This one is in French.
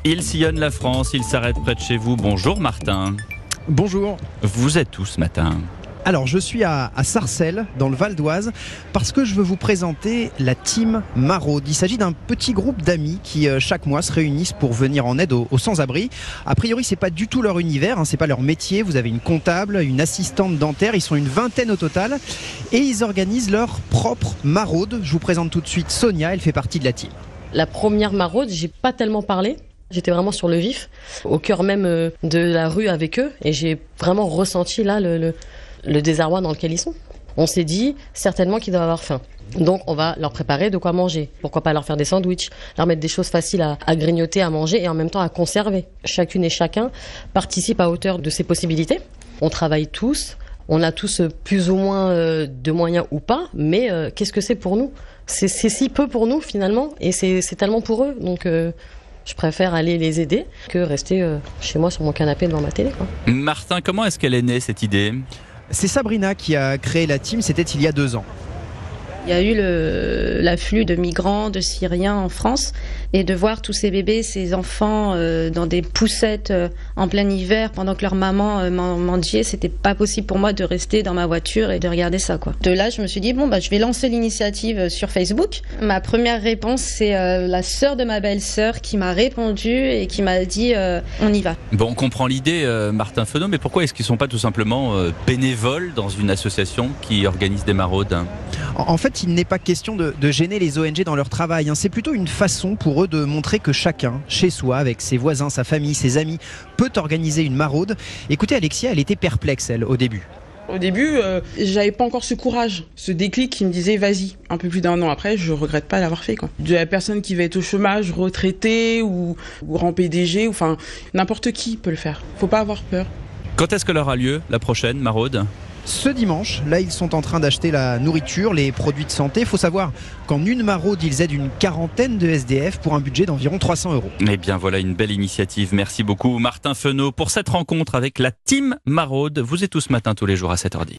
Il sillonne la France, il s'arrête près de chez vous. Bonjour Martin. Bonjour. Vous êtes où ce matin ? Alors je suis à Sarcelles, dans le Val d'Oise, parce que je veux vous présenter la team Maraude. Il s'agit d'un petit groupe d'amis qui chaque mois se réunissent pour venir en aide aux sans-abri. A priori c'est pas du tout leur univers, c'est pas leur métier. Vous avez une comptable, une assistante dentaire, ils sont une vingtaine au total et ils organisent leur propre maraude. Je vous présente tout de suite Sonia, elle fait partie de la team. La première maraude, j'ai pas tellement parlé. J'étais vraiment sur le vif, au cœur même de la rue avec eux, et j'ai vraiment ressenti là le désarroi dans lequel ils sont. On s'est dit certainement qu'ils doivent avoir faim. Donc on va leur préparer de quoi manger. Pourquoi pas leur faire des sandwichs, leur mettre des choses faciles à grignoter, à manger et en même temps à conserver. Chacune et chacun participe à hauteur de ses possibilités. On travaille tous, on a tous plus ou moins de moyens ou pas, mais qu'est-ce que c'est pour nous ? C'est si peu pour nous finalement, et c'est tellement pour eux. Donc je préfère aller les aider que rester chez moi sur mon canapé devant ma télé, quoi. Martin, comment est-ce qu'elle est née cette idée ? C'est Sabrina qui a créé la team, c'était il y a 2 ans. Il y a eu l'afflux de migrants, de Syriens en France, et de voir tous ces bébés, ces enfants dans des poussettes en plein hiver pendant que leur maman mendiait, c'était pas possible pour moi de rester dans ma voiture et de regarder ça, quoi. De là, je me suis dit je vais lancer l'initiative sur Facebook. Ma première réponse, c'est la sœur de ma belle-sœur qui m'a répondu et qui m'a dit on y va. Bon, on comprend l'idée, Martin Fenot, mais pourquoi est-ce qu'ils ne sont pas tout simplement bénévoles dans une association qui organise des maraudes ? En fait, il n'est pas question de gêner les ONG dans leur travail. C'est plutôt une façon pour eux de montrer que chacun, chez soi, avec ses voisins, sa famille, ses amis, peut organiser une maraude. Écoutez, Alexia, elle était perplexe, elle, au début. Au début, j'avais pas encore ce courage, ce déclic qui me disait vas-y. Un peu plus d'1 an après, je regrette pas l'avoir fait, quoi. De la personne qui va être au chômage, retraitée ou grand PDG, enfin n'importe qui peut le faire. Faut pas avoir peur. Quand est-ce que aura lieu la prochaine maraude ? Ce dimanche, là, ils sont en train d'acheter la nourriture, les produits de santé. Il faut savoir qu'en une maraude, ils aident une quarantaine de SDF pour un budget d'environ 300 €. Eh bien, voilà une belle initiative. Merci beaucoup, Martin Fenot, pour cette rencontre avec la team Maraude. Vous êtes tous ce matin, tous les jours à 7h10.